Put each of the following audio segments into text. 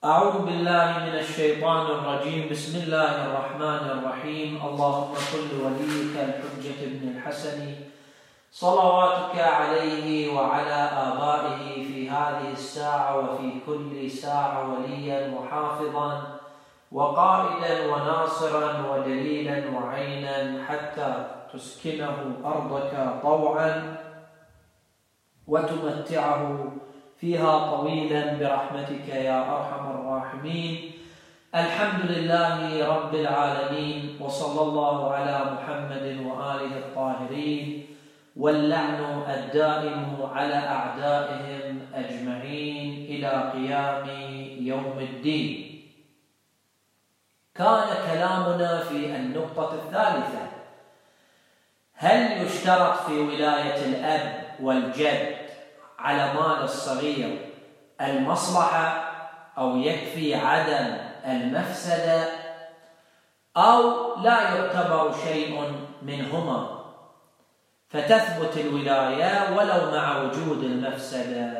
أعوذ بالله من الشيطان الرجيم. بسم الله الرحمن الرحيم. اللهم كل وليك الحجة بن الحسن صلواتك عليه وعلى آبائه في هذه الساعة وفي كل ساعة وليا وحافظا وقائدا وناصرا ودليلا وعينا حتى تسكنه أرضك طوعا وتمتعه فيها طويلا برحمتك يا أرحم الراحمين. الحمد لله رب العالمين، وصلى الله على محمد وآله الطاهرين، واللعن الدائم على أعدائهم أجمعين إلى قيام يوم الدين. كان كلامنا في النقطة الثالثة: هل يشترط في ولاية الأب والجد على مال الصغير المصلحة أو يكفي عدم المفسدة، أو لا يعتبر شيء منهما فتثبت الولاية ولو مع وجود المفسدة؟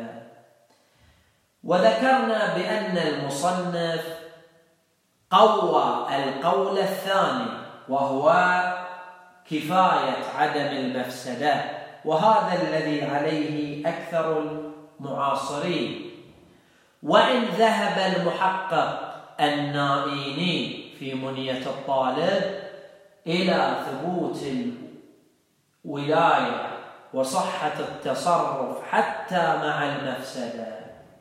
وذكرنا بأن المصنف قوى القول الثاني وهو كفاية عدم المفسدة، وهذا الذي عليه أكثر المعاصرين. وإن ذهب المحقق النائيني في منية الطالب إلى ثبوت الولاية وصحة التصرف حتى مع المفسدة،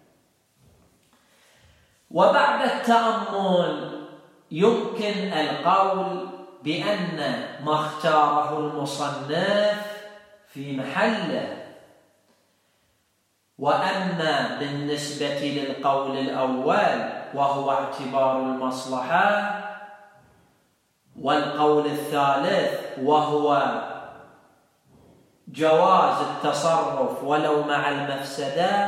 وبعد التأمل يمكن القول بأن ما اختاره المصنف في محله. وأما بالنسبة للقول الأول وهو اعتبار المصلحة، والقول الثالث وهو جواز التصرف ولو مع المفسدة،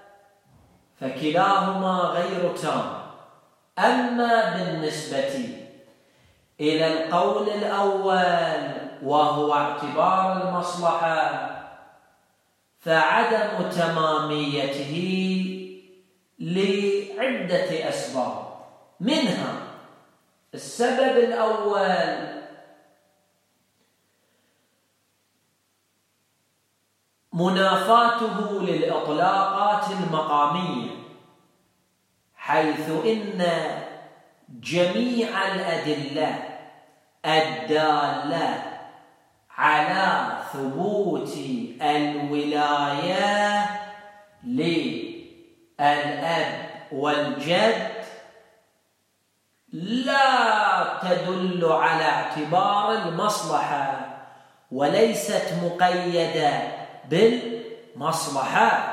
فكلاهما غير تام. أما بالنسبة إلى القول الأول وهو اعتبار المصلحة فعدم تماميته لعدة أسباب، منها السبب الأول منافاته للإطلاقات المقامية، حيث إن جميع الأدلة الدالة على ثبوت الولاية للأب والجد لا تدل على اعتبار المصلحة، وليست مقيدة بالمصلحة،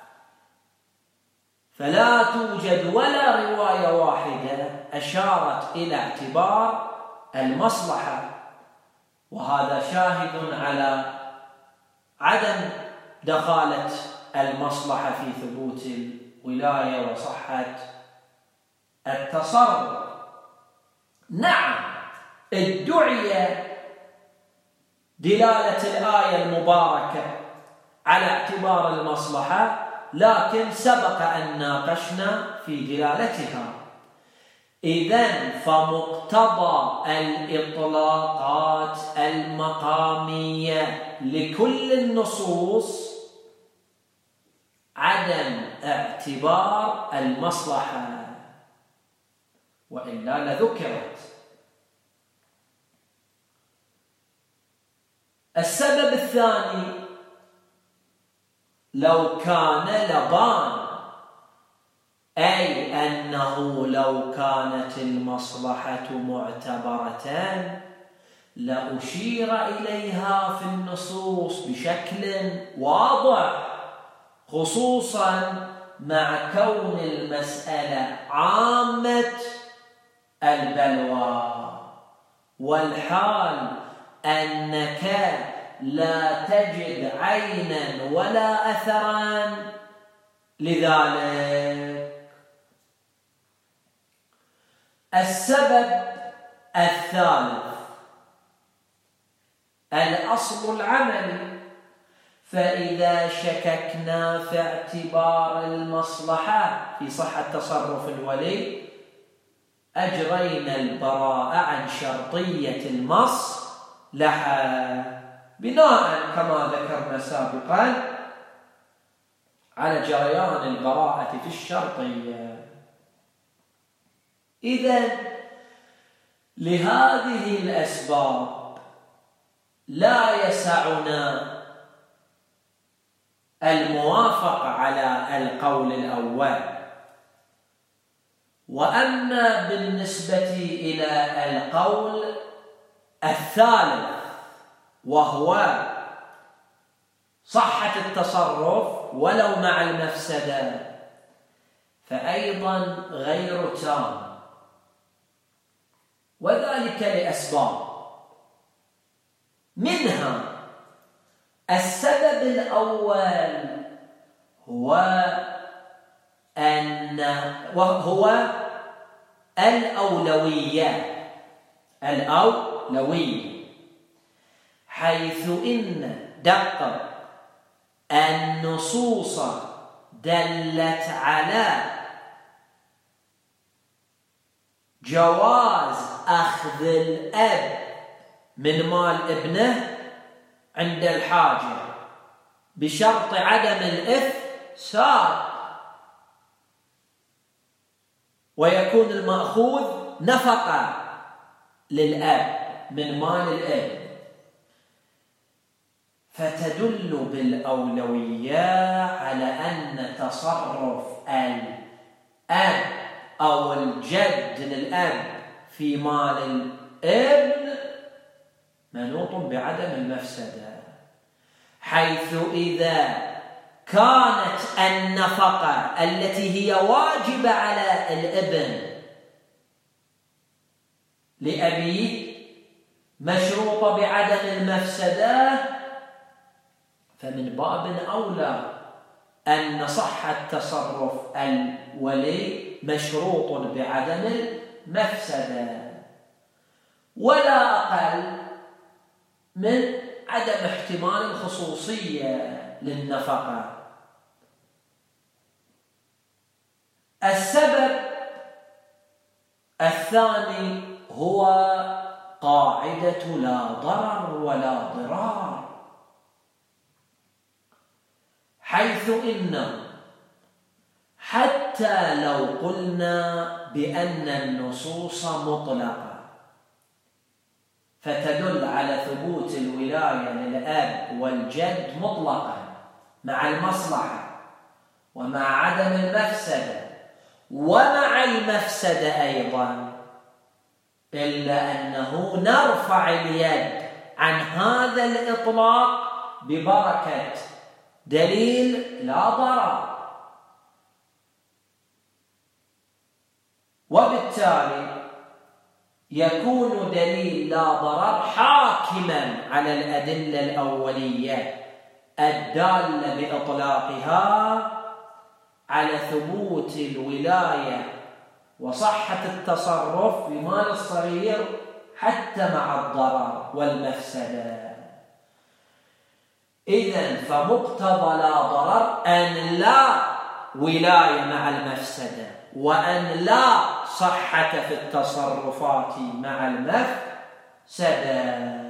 فلا توجد ولا رواية واحدة أشارت إلى اعتبار المصلحة. وهذا شاهد على عدم دخالة المصلحة في ثبوت الولاية وصحة التصرف. نعم، ادعي دلالة الآية المباركة على اعتبار المصلحة، لكن سبق أن ناقشنا في دلالتها. إذن فمقتضى الإطلاقات المقامية لكل النصوص عدم اعتبار المصلحة، وإلا لذكرت. السبب الثاني: لو كان لبان، أي أنه لو كانت المصلحة معتبرة لأشير إليها في النصوص بشكل واضح، خصوصا مع كون المسألة عامة البلوى، والحال أنك لا تجد عينا ولا أثرا لذلك. السبب الثالث الأصل العملي، فإذا شككنا في اعتبار المصلحة في صحة تصرف الولي أجرينا البراءة عن شرطية المصلحة بناء كما ذكرنا سابقا على جريان البراءة في الشرطية. إذن لهذه الأسباب لا يسعنا الموافقة على القول الأول. وأما بالنسبة إلى القول الثالث وهو صحة التصرف ولو مع المفسدة فأيضا غير تام، وذلك لأسباب. منها السبب الأول وهو الأولوية، حيث إن النصوص دلت على جواز أخذ الأب من مال ابنه عند الحاجة بشرط عدم الإفساد، ويكون المأخوذ نفقة للأب من مال الأب، فتدل بالأولوية على أن تصرف الأب أو الجد للأب في مال الابن منوط بعدم المفسدة، حيث إذا كانت النفقة التي هي واجبة على الابن لأبيه مشروطة بعدم المفسدة، فمن باب أولى أن صحة تصرف الولي مشروط بعدم المفسدة، ولا أقل من عدم احتمال الخصوصية للنفقة. السبب الثاني هو قاعدة لا ضرر ولا ضرار، حيث إن حتى لو قلنا بأن النصوص مطلقة فتدل على ثبوت الولاية للأب والجد مطلقا مع المصلحة ومع عدم المفسدة ومع المفسدة أيضا، إلا أنه نرفع اليد عن هذا الإطلاق ببركة دليل لا ضرر، وبالتالي يكون دليل لا ضرر حاكما على الأدلة الأولية الدالة بإطلاقها على ثبوت الولاية وصحة التصرف بمال الصغير حتى مع الضرر والمفسدة. إذن فمقتضى لا ضرر أن لا ولاية مع المفسدة وأن لا صحة في التصرفات مع المفسدة.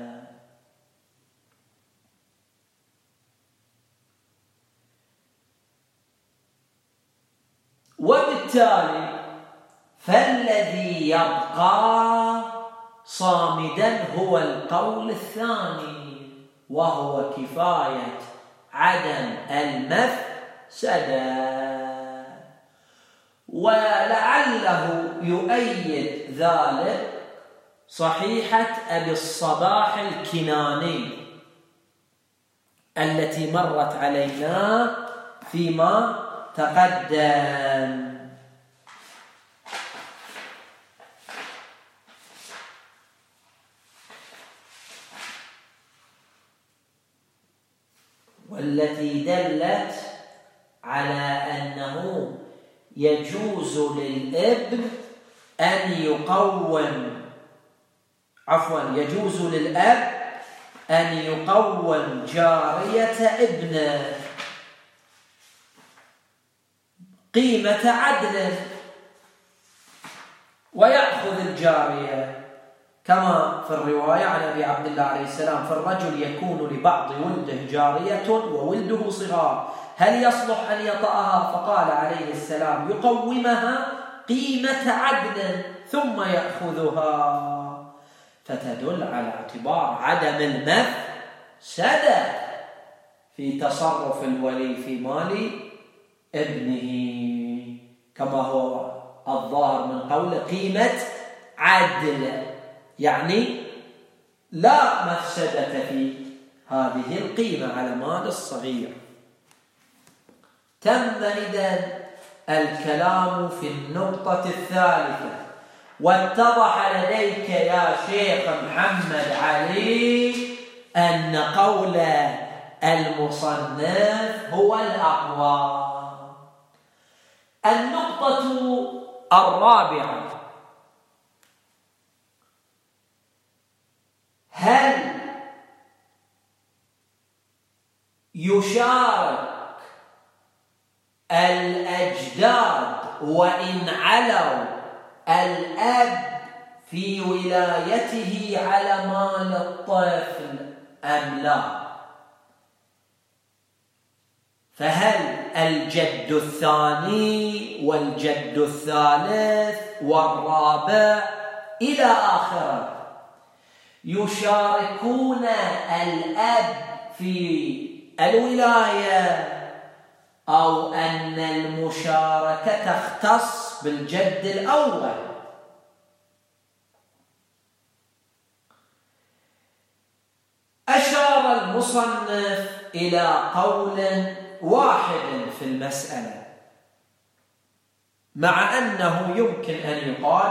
وبالتالي فالذي يبقى صامدا هو القول الثاني، وهو كفاية عدم المفسدة، ولعله يؤيد ذلك صحيحة أبي الصباح الكناني التي مرت علينا فيما تقدم. والتي دلت على أنه يجوز للابن أن يقوم يجوز للأب أن يقوم جارية ابنه قيمة عدل ويأخذ الجارية، كما في الرواية عن أبي عبد الله عليه السلام: فالرجل يكون لبعض ولده جارية وولده صغار، هل يصلح أن يطأها؟ فقال عليه السلام: يقومها قيمة عدل ثم يأخذها. فتدل على اعتبار عدم المفسدة في تصرف الولي في مال ابنه، كما هو الظاهر من قوله قيمة عدل، يعني لا مفسدة في هذه القيمة على مال الصغير. تم إذن الكلام في النقطة الثالثة. واتضح لديك يا شيخ محمد علي أن قول المصنف هو الأقوى. النقطة الرابعة: هل يشارك الأجداد وإن علوا الأب في ولايته على مال الطفل أم لا؟ فهل الجد الثاني والجد الثالث والرابع إلى آخره يشاركون الأب في الولاية، أو أن المشاركة تختص بالجد الأول؟ أشار المصنف إلى قول واحد في المسألة، مع أنه يمكن أن يقال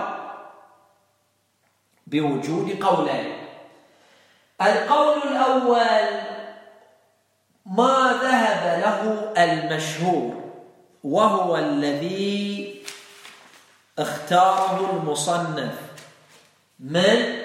بوجود قولين. القول الأول ما ذهب له المشهور، وهو الذي اختاره المصنف من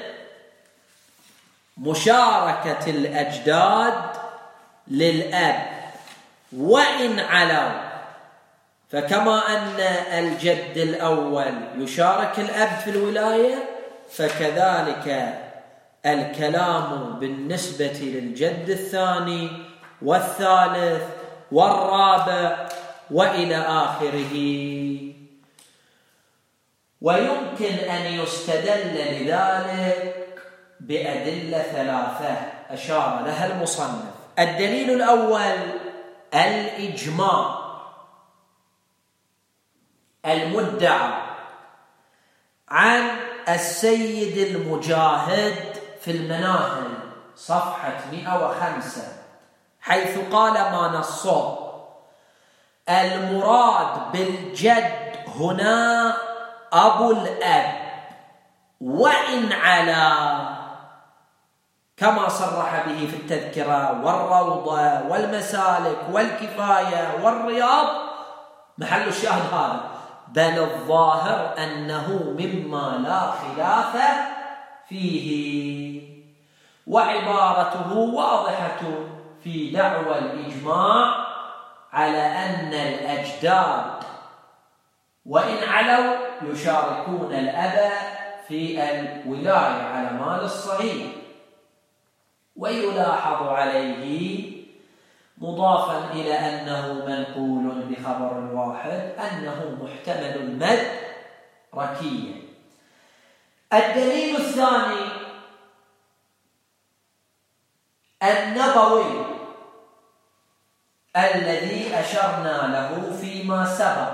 مشاركة الأجداد للأب وإن علوا. فكما أن الجد الأول يشارك الأب في الولاية، فكذلك الكلام بالنسبة للجد الثاني والثالث والرابع وإلى آخره. ويمكن أن يستدل لذلك بأدلة ثلاثة أشار لها المصنف. الدليل الأول الإجماع المدعى عن السيد المجاهد في المناهل صفحة 105، حيث قال ما نصه: المراد بالجد هنا أبو الأب وإن علا، كما صرح به في التذكرة والروضة والمسالك والكفاية والرياض. محل الشاهد هذا: بل الظاهر أنه مما لا خلاف فيه. وعبارته واضحة في دعوى الإجماع على أن الأجداد وإن علوا يشاركون الأب في الولاية على مال الصغير. ويلاحظ عليه مضافا إلى أنه منقول بخبر واحد أنه محتمل المد ركيا. الدليل الثاني النبوي الذي أشرنا له فيما سبق،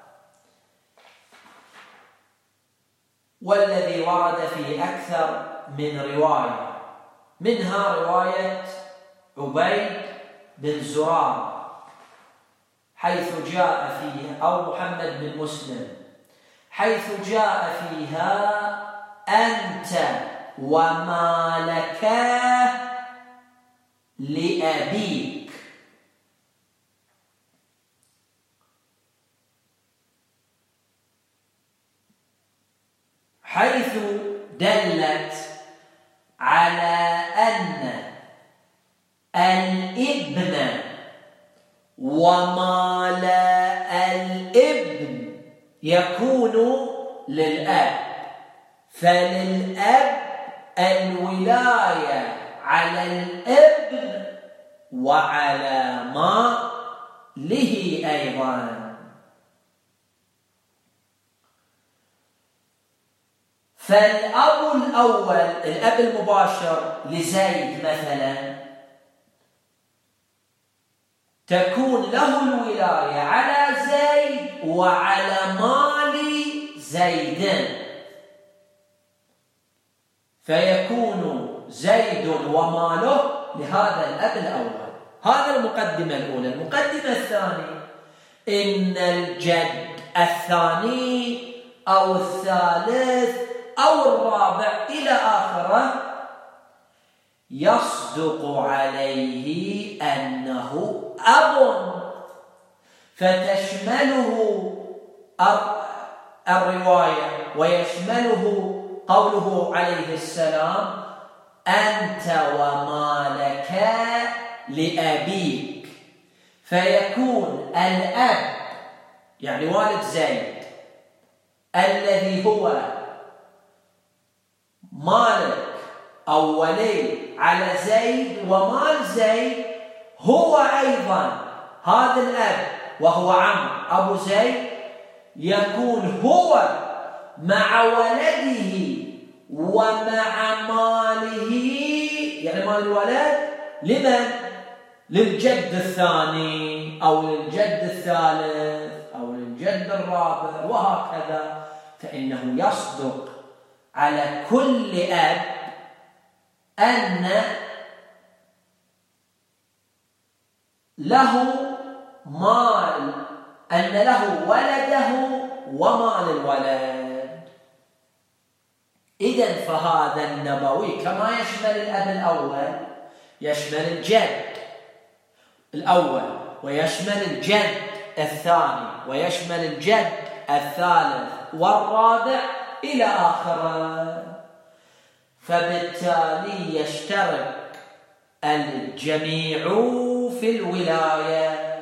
والذي ورد في أكثر من رواية، منها رواية عبيد بن زرار حيث جاء فيه، أو محمد بن مسلم، حيث جاء فيها: أنت ومالك لأبيك. حيث دلت على أن الابن ومال الابن يكون للأب، فللأب الولاية على الابن وعلى ماله أيضا. فالأب الأول، الأب المباشر لزيد مثلا، تكون له الولاية على زيد وعلى مال زيد، فيكون زيد وماله لهذا الأب الأول. هذا المقدمة الأولى. المقدمة الثانية: إن الجد الثاني أو الثالث أو الرابع إلى آخره يصدق عليه أنه أب، فتشمله الرواية ويشمله قوله عليه السلام: أنت ومالك لأبيك، فيكون الأب يعني والد زيد الذي هو مالك أو ولي على زيد ومال زيد، هو أيضا هذا الأب وهو عم أبو زيد يكون هو مع ولده ومع ماله، يعني مال الولد لمن؟ للجد الثاني أو للجد الثالث أو للجد الرابع وهكذا. فإنه يصدق على كل أب أن له مال، أن له ولده ومال الولد. إذن فهذا النبوي كما يشمل الأب الأول يشمل الجد الأول ويشمل الجد الثاني ويشمل الجد الثالث والرابع إلى آخره. فبالتالي يشترك الجميع في الولاية.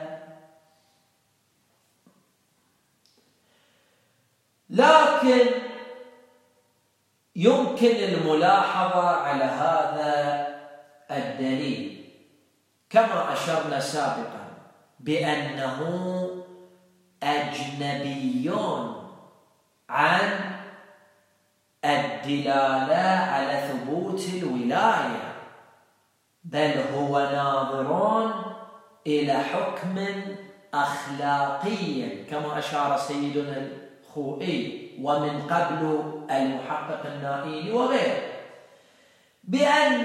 لكن يمكن الملاحظة على هذا الدليل كما أشرنا سابقا بأنه أجنبي عن الدلالة على ثبوت الولاية، بل هو ناظر إلى حكم أخلاقي كما أشار سيدنا الخوئي ومن قبل المحقق النائلي وغيره، بأن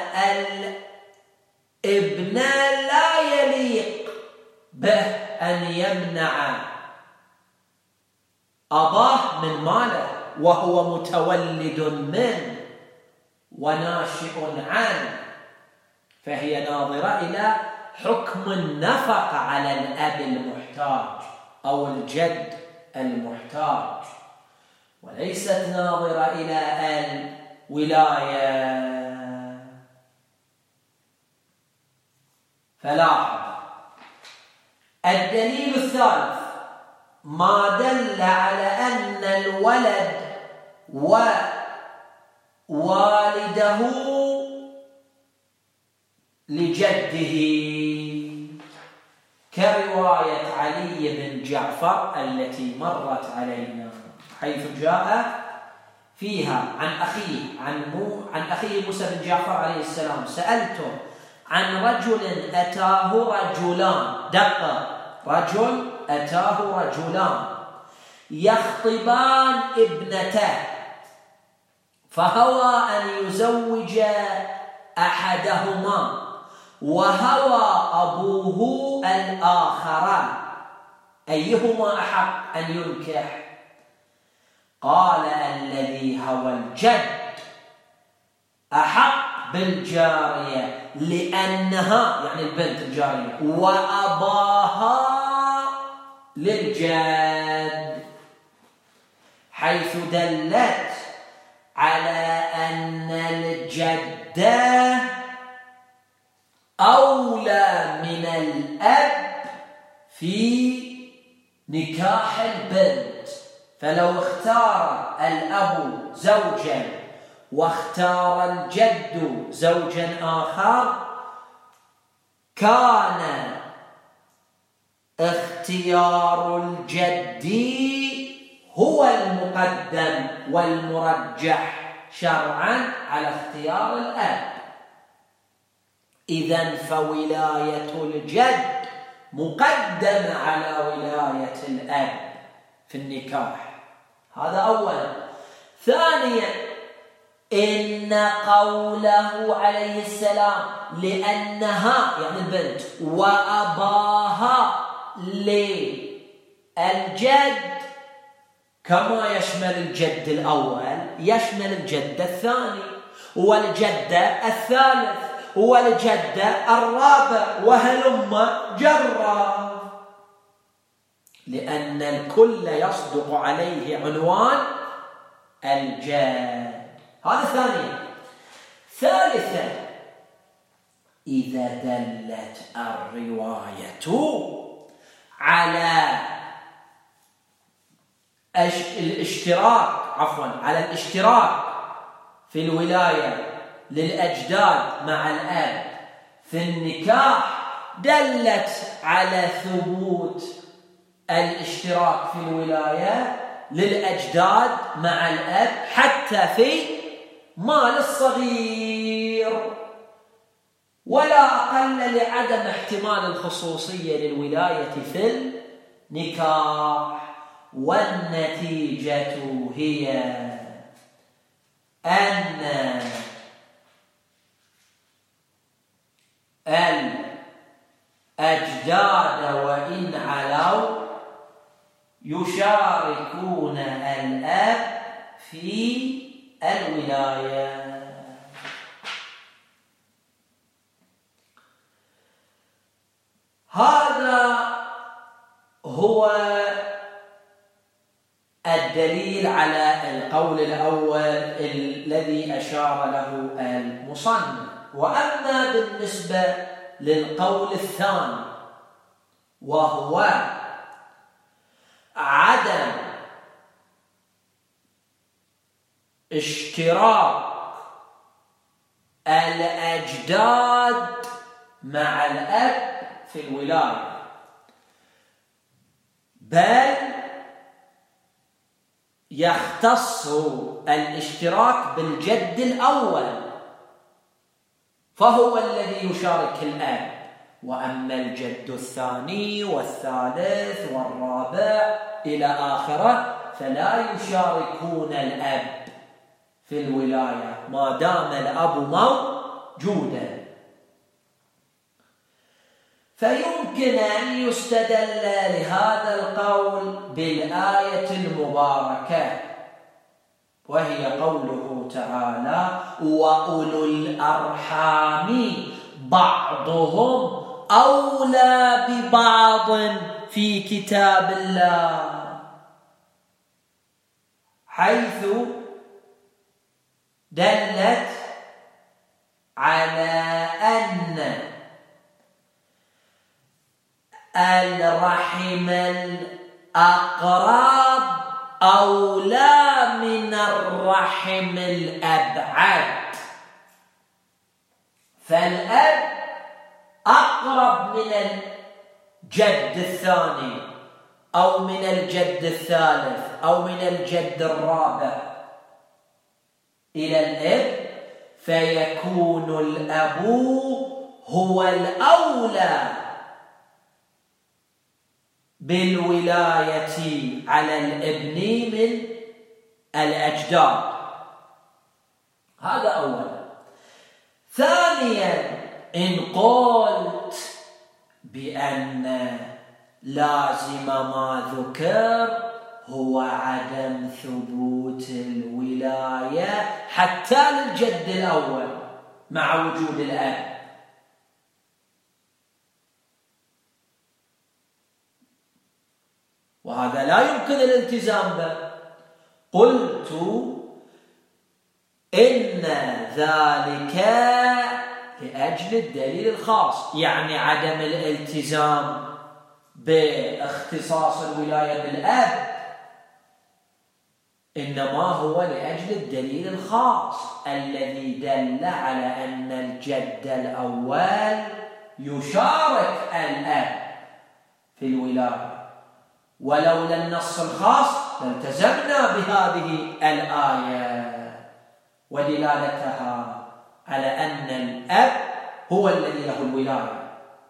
الابن لا يليق به أن يمنع أباه من ماله وهو متولد منه وناشئ عنه، فهي ناظرة إلى حكم النفقة على الأب المحتاج أو الجد المحتاج، وليست ناظرة إلى الولاية. فلاحظ الدليل الثالث ما دل على أن الولد ووالده لجده، كرواية علي بن جعفر التي مرت علينا، حيث جاء فيها عن أخيه موسى بن جعفر عليه السلام: سألته عن رجل أتاه رجلان، دقة، رجل أتاه رجلان يخطبان ابنته، فهوى أن يزوج أحدهما وهوى أبوه الآخر، أيهما أحق أن ينكح؟ قال: الذي هوى الجد أحق بالجارية لأنها، يعني البنت الجارية، وأباها للجد، حيث دلت على أن الجدة أو نكاح البنت، فلو اختار الأب زوجا واختار الجد زوجا آخر كان اختيار الجد هو المقدم والمرجح شرعا على اختيار الأب. إذن فولاية الجد مقدمة على ولاية الأب في النكاح. هذا أولا. ثانيا، إن قوله عليه السلام لأنها يعني البنت وأباها للجد كما يشمل الجد الأول يشمل الجد الثاني والجد الثالث والجد الرابع وهلم جرا، لأن الكل يصدق عليه عنوان الجد. هذا ثانيا. ثالثا، إذا دلت الرواية على الاشتراك في الولاية للأجداد مع الأب في النكاح دلت على ثبوت الاشتراك في الولاية للأجداد مع الأب حتى في مال الصغير، ولا أقل لعدم احتمال الخصوصية للولاية في النكاح. والنتيجة هي أن الأجداد وإن علوا يشاركون الأب في الولاية. هذا هو الدليل على القول الأول الذي أشار له المصنف. وأما بالنسبة للقول الثاني وهو عدم اشتراك الأجداد مع الأب في الولاية، بل يختص الاشتراك بالجد الأول فهو الذي يشارك الأب، وأما الجد الثاني والثالث والرابع إلى آخره فلا يشاركون الأب في الولاية ما دام الأب موجودا. فيمكن أن يستدل لهذا القول بالآية المباركة وهي قوله تعالى وأولو الأرحام بعضهم أولى ببعض في كتاب الله، حيث دلت على أن الرحم الأقرب أولى من الرحم الأبعد، فالأب أقرب من الجد الثاني أو من الجد الثالث أو من الجد الرابع إلى الأب، فيكون الأب هو الأولى بالولاية على الابن من الأجداد. هذا أولا. ثانيا، إن قلت بأن لازم ما ذكر هو عدم ثبوت الولاية حتى للجد الأول مع وجود الأب، وهذا لا يمكن الالتزام به. قلت إن ذلك لأجل الدليل الخاص، يعني عدم الالتزام باختصاص الولاية بالأب، إنما هو لأجل الدليل الخاص الذي دل على أن الجد الأول يشارك الأب في الولاية. ولولا النص الخاص لالتزمنا بهذه الآية ودلالتها على أن الأب هو الذي له الولاية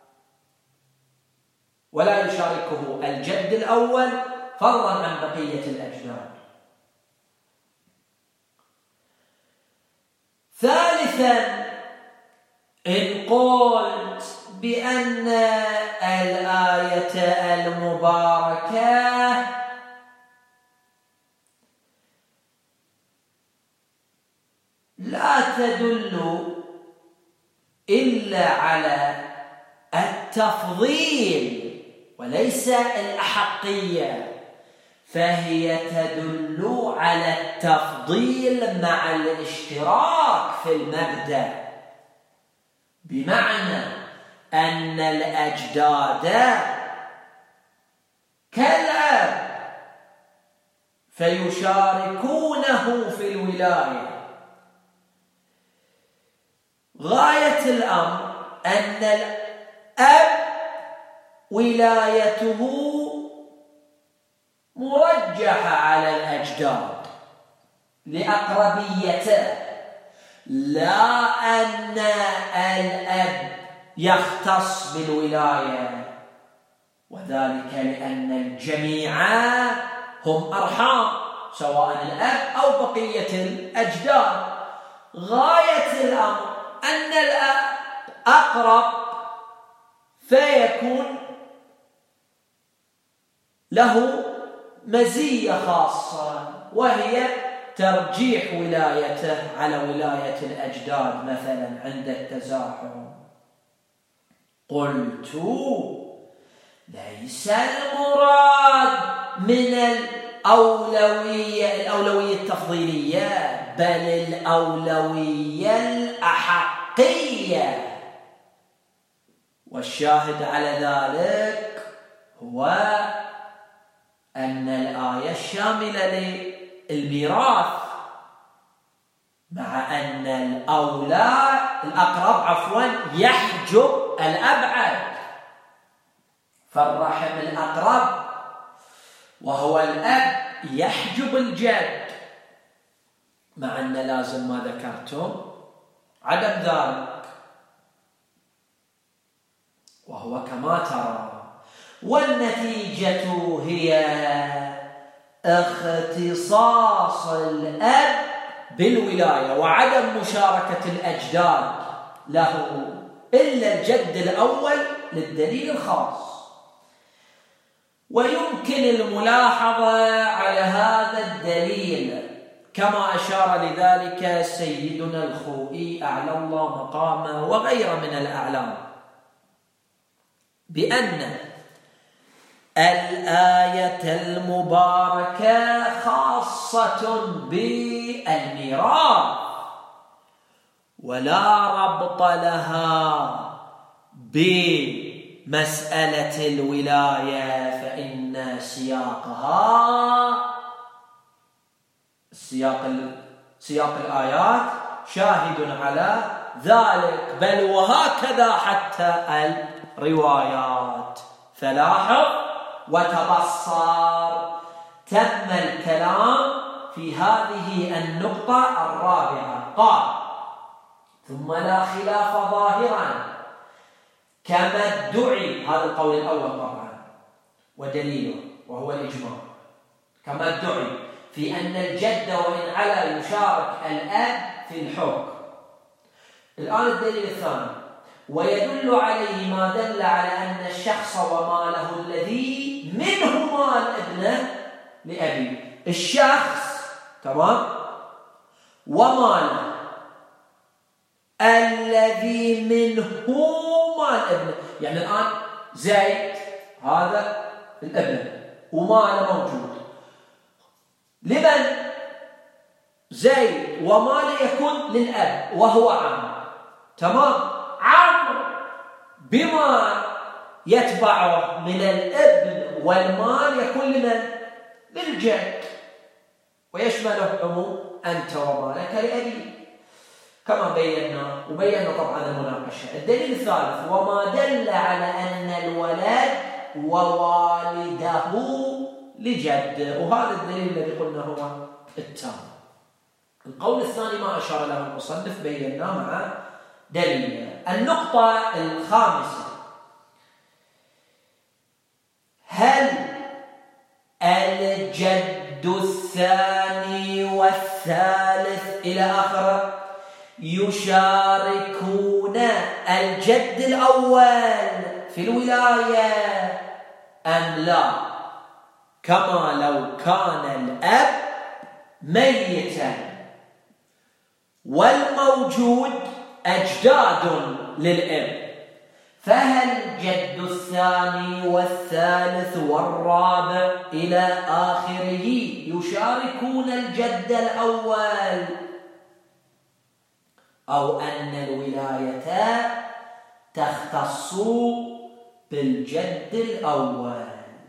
ولا يشاركه الجد الأول فضلا عن بقية الأجداد. ثالثا، إن قلت بأن الآية المباركة لا تدل إلا على التفضيل وليس الأحقية، فهي تدل على التفضيل مع الاشتراك في المبدأ، بمعنى أن الأجداد كالأب فيشاركونه في الولاية. غاية الأمر أن الأب ولايته مرجحة على الأجداد لأقربيته، لا أن الأب يختص بالولاية، وذلك لأن الجميع هم أرحام سواء الأب أو بقية الأجداد. غاية الأمر أن الأب أقرب فيكون له مزية خاصة وهي ترجيح ولايته على ولاية الأجداد مثلا عند التزاحم. قلت ليس المراد من الأولوية التفضيلية بل الأولوية الأحقية، والشاهد على ذلك هو أن الآية الشاملة للميراث، مع أن الأقرب يحجب الأبعد، فالرحم الأقرب وهو الأب يحجب الجد، مع أن لازم ما ذكرتم عدم ذلك، وهو كما ترى. والنتيجة هي اختصاص الأب بالولاية وعدم مشاركة الأجداد له إلا الجد الأول للدليل الخاص. ويمكن الملاحظة على هذا الدليل كما أشار لذلك سيدنا الخوئي أعلى الله مقامه وغيره من الأعلام، بأن الآية المباركة خاصة بالميراث ولا ربط لها بمسألة الولاية، فإن سياق الآيات شاهد على ذلك، بل وهكذا حتى الروايات. فلاحظ وتبصر، تم الكلام في هذه النقطة الرابعة. قال: ثم لا خلاف ظاهرا كما ادعي، هذا القول الأول طبعا ودليله وهو الإجماع، كما ادعي في أن الجد وإن علا يشارك الأب في الحكم. الآن الدليل الثاني: ويدل عليه ما دل على أن الشخص وماله الذي منه مال ابنه لأبيه، الشخص تمام وماله الذي منه مال ابنه، يعني الآن زيد هذا الابن وماله موجود، لمن؟ زيد وماله يكون للأب وهو عم، تمام. عمرو بما يتبعه من الابن والمال يكون لمن؟ للجد، ويشمله عموم أنت ومالك لأبيك كما بينا، وبينا طبعا المناقشة. الدليل الثالث: وما دل على أن الولد ووالده لجد، وهذا الدليل الذي قلنا هو التام. القول الثاني ما أشار له المصنف بيناه مع دليل. النقطة الخامسة: هل الجد الثاني والثالث إلى آخره يشاركون الجد الأول في الولاية أم لا، كما لو كان الأب ميتا والموجود أجداد للأب؟ فهل الجد الثاني والثالث والرابع إلى آخره يشاركون الجد الأول، أو أن الولاية تختص بالجد الأول؟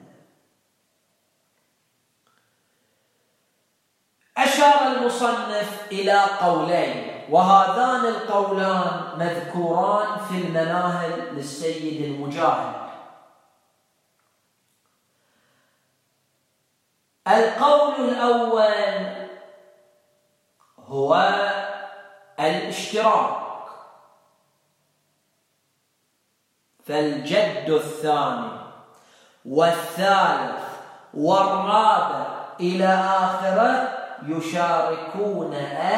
أشار المصنف إلى قولين، وهذان القولان مذكوران في المناهل للسيد المجاهد. القول الأول هو الاشتراك، فالجد الثاني والثالث والرابع إلى آخره يشاركون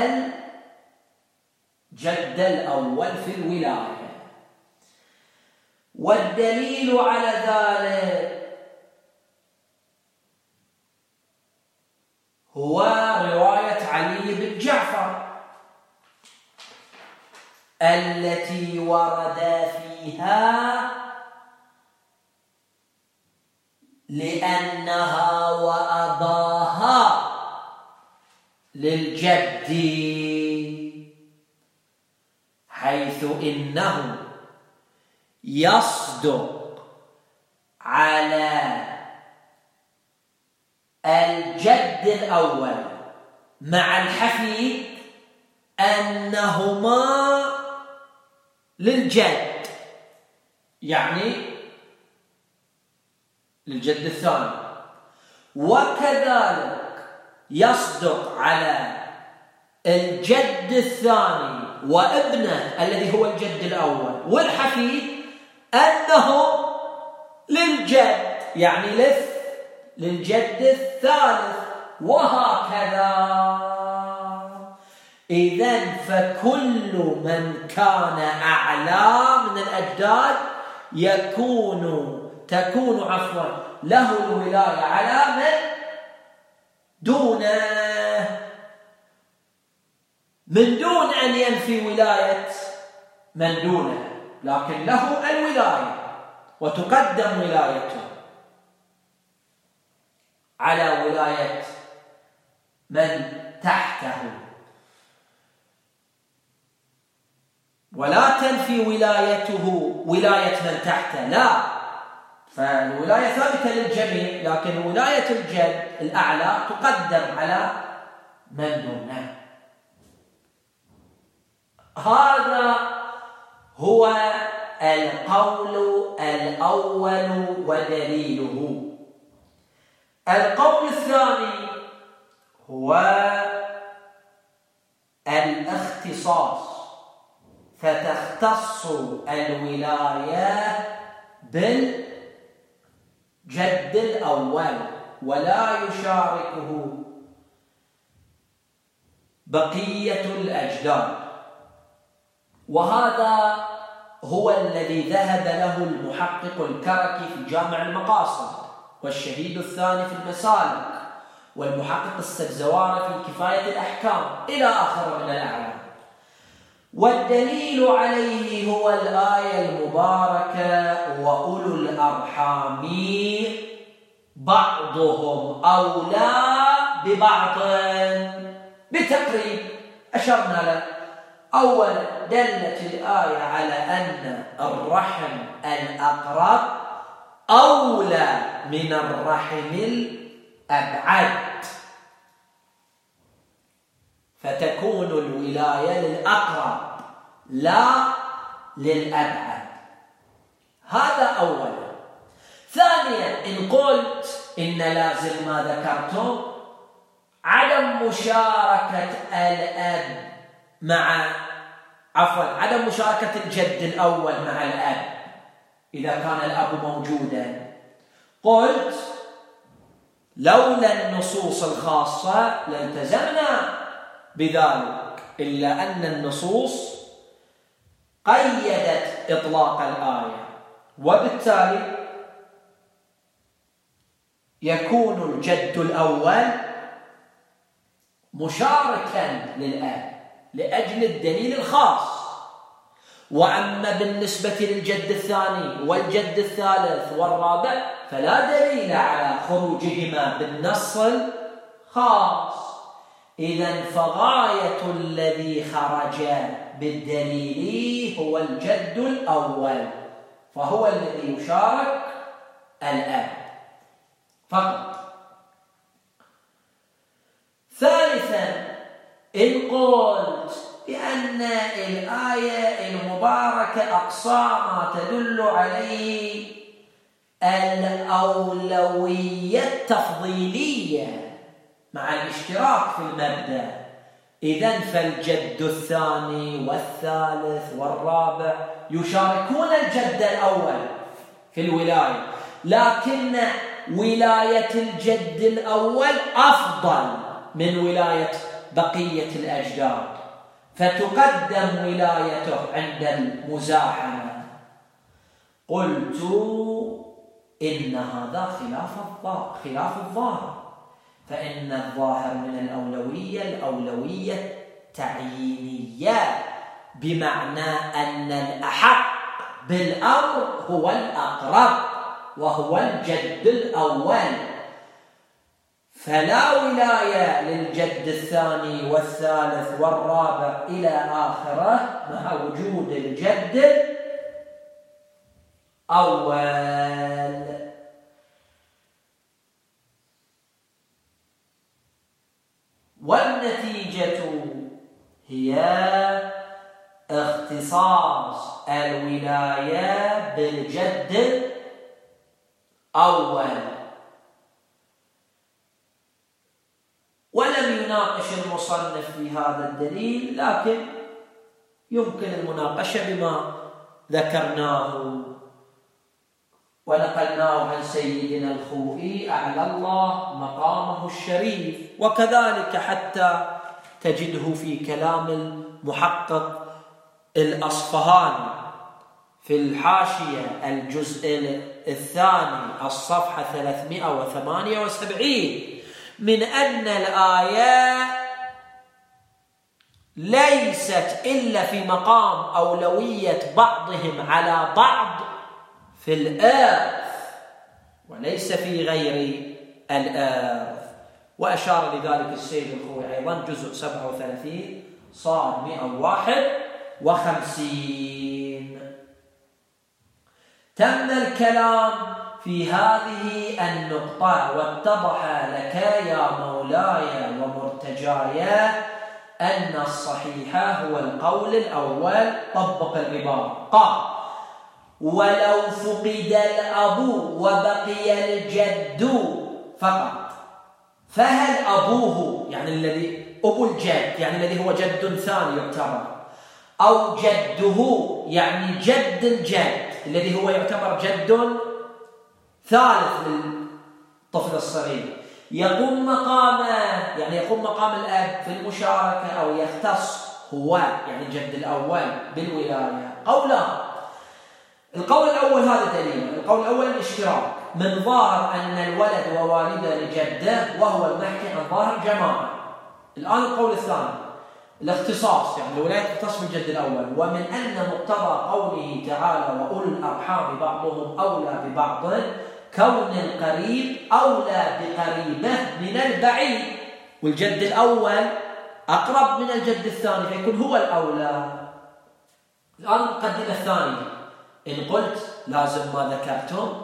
الجد الأول في الولاية. والدليل على ذلك هو رواية علي بن جعفر التي ورد فيها لأنها وأباها للجد، حيث إنه يصدق على الجد الأول مع الحفيد أنهما للجد، يعني للجد الثاني، وكذلك يصدق على الجد الثاني وابنه الذي هو الجد الأول والحفيد أنه للجد، يعني للجد الثالث، وهكذا. إذن فكل من كان أعلى من الأجداد تكون له الولاية على من دونه، من دون أن ينفي ولاية من دونه، لكن له الولاية وتقدم ولايته على ولاية من تحته، ولا تنفي ولايته ولاية من تحته، لا، فالولاية ثابتة للجميع، لكن ولاية الجد الأعلى تقدم على من دونه. هذا هو القول الأول ودليله. القول الثاني هو الاختصاص، فتختص الولاية بالجد الأول ولا يشاركه بقية الأجداد، وهذا هو الذي ذهب له المحقق الكركي في جامع المقاصد، والشهيد الثاني في المسالك، والمحقق السبزواري في كفاية الأحكام إلى آخر من الأعلام. والدليل عليه هو الآية المباركة: وأولو الأرحام بعضهم أولى ببعض، بتقريب أشرنا له. أولا دلت الآية على أن الرحم الأقرب أولى من الرحم الأبعد، فتكون الولاية للأقرب لا للأبعد. هذا أولا. ثانيا، إن قلت إن لازم ما ذكرتم عدم مشاركة الأب عدم مشاركة الجد الأول مع الأب إذا كان الأب موجودا، قلت لولا النصوص الخاصة لالتزمنا بذلك، إلا أن النصوص قيدت إطلاق الآية، وبالتالي يكون الجد الأول مشاركا للأب لأجل الدليل الخاص. وأما بالنسبة للجد الثاني والجد الثالث والرابع فلا دليل على خروجهما بالنص الخاص. إذن فغاية الذي خرج بالدليل هو الجد الأول، فهو الذي يشارك الأب فقط. ثالثا، إن قلت بأن الآية المباركة أقصى ما تدل عليه الأولوية التفضيلية مع الاشتراك في المبدأ، إذن فالجد الثاني والثالث والرابع يشاركون الجد الأول في الولاية، لكن ولاية الجد الأول أفضل من ولاية بقية الأجداد، فتقدم ولايته عند المزاحمة. قلت إن هذا خلاف الظاهر، فإن الظاهر من الأولوية التعيينية، بمعنى أن الأحق بالأمر هو الأقرب وهو الجد الأول، فلا ولاية للجد الثاني والثالث والرابع إلى آخره مع وجود الجد الأول. والنتيجة هي اختصاص الولاية بالجد الأول. ولم يناقش المصنف في هذا الدليل، لكن يمكن المناقشة بما ذكرناه ونقلناه عن سيدنا الخوئي أعلى الله مقامه الشريف، وكذلك حتى تجده في كلام المحقق الأصفهاني في الحاشية الجزء الثاني الصفحة 378 من أن الآية ليست إلا في مقام أولوية بعضهم على بعض في الإرث وليس في غير الإرث. وأشار لذلك السيد الخوئي أيضا جزء 37 صاد 151. تم الكلام في هذه النقطة، واتضح لك يا مولاي ومرتجاي أن الصحيح هو القول الأول. طبق العبارة. قال: ولو فقد الأب وبقي الجد فقط، فهل أبوه يعني الذي أبو الجد يعني الذي هو جد ثاني يعتبر، أو جده يعني جد الجد الذي هو يعتبر جد ثالث للطفل الصغير، يقوم مقام الأب في المشاركة، أو يختص هو يعني الجد الأول بالولاية؟ قولان. القول الأول هذا دليل. القول الأول الاشتراك من ظاهر أن الولد ووالده لجده، وهو المحكي عن ظاهر جماعة. الآن القول الثاني الاختصاص، يعني الولاية تختص بالجد الأول، ومن أن مقتضى قوله تعالى وأولو الأرحام بعضهم أولى ببعض كون القريب أولى بقريبه من البعيد، والجد الأول أقرب من الجد الثاني فيكون هو الأولى. الآن المقدمة الثانية، إن قلت لازم ما ذكرتم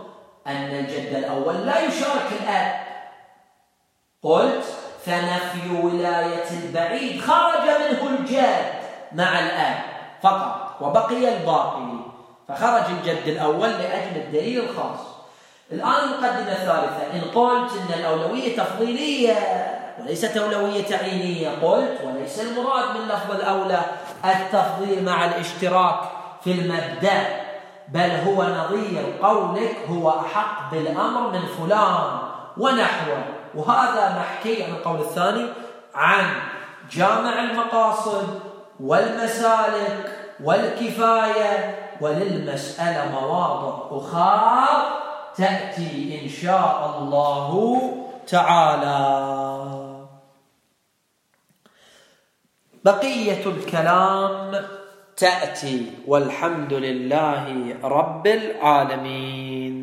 أن الجد الأول لا يشارك الأب. قلت فنفي ولاية البعيد خرج منه الجد مع الأب فقط وبقي الباقي، فخرج الجد الأول لأجل الدليل الخاص. الآن المقدمة الثالثة، إن قلت إن الأولوية تفضيلية وليست أولوية تعيينية، قلت وليس المراد من لفظ الأولى التفضيل مع الاشتراك في المبدأ، بل هو نظير قولك هو أحق بالأمر من فلان ونحوه. وهذا محكي عن القول الثاني عن جامع المقاصد والمسالك والكفاية، وللمسألة مواضع أخرى تأتي إن شاء الله تعالى. بقية الكلام تأتي، والحمد لله رب العالمين.